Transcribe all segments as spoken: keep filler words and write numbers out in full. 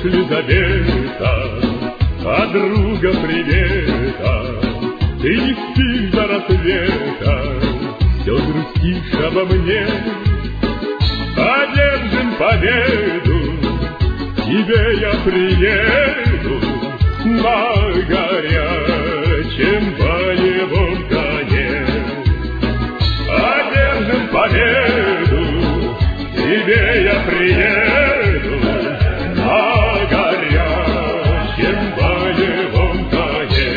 Лизавета, от друга привета. Ты не спишь до рассвета, все грустишь обо мне. Одержим победу, к тебе я приеду на горячем боевом коне. Одержим победу, к тебе я приеду на горячем боевом коне.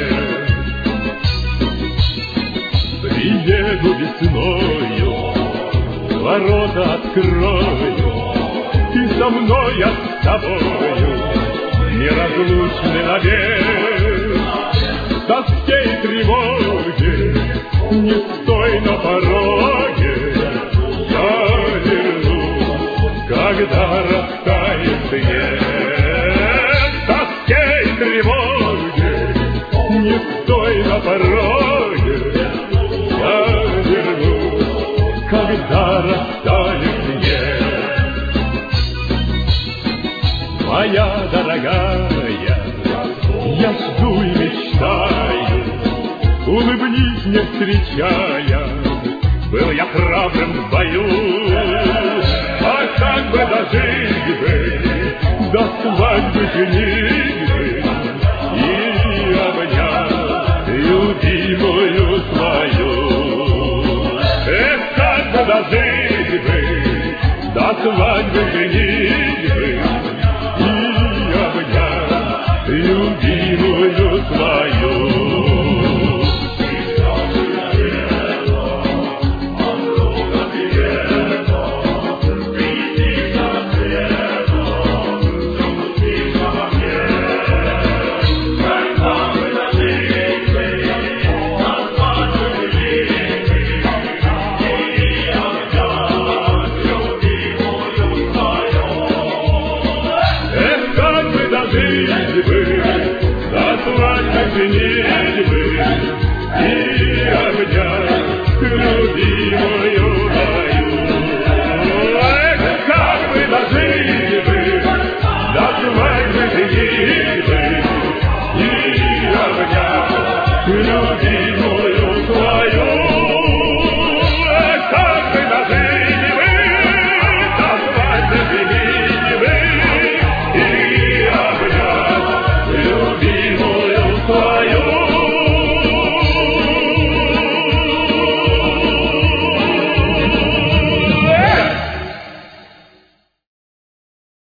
Приеду весною, ворота открою, ты со мной, я с тобою, неразлучны навек. В тоске и тревоге не стой на пороге, я вернусь, когда растает снег. В тоске и тревоге не стой на пороге, я вернусь, когда растает снег. Моя дорогая, я жду и мечтаю, улыбнись мне встречая, был я храбрым в бою. А как бы дожить бы до свадьбы женить бы и обнять любимую свою. Эх, как бы дожить бы до свадьбы женить бы и обнять любимую свою. Женить бы и обнять любимую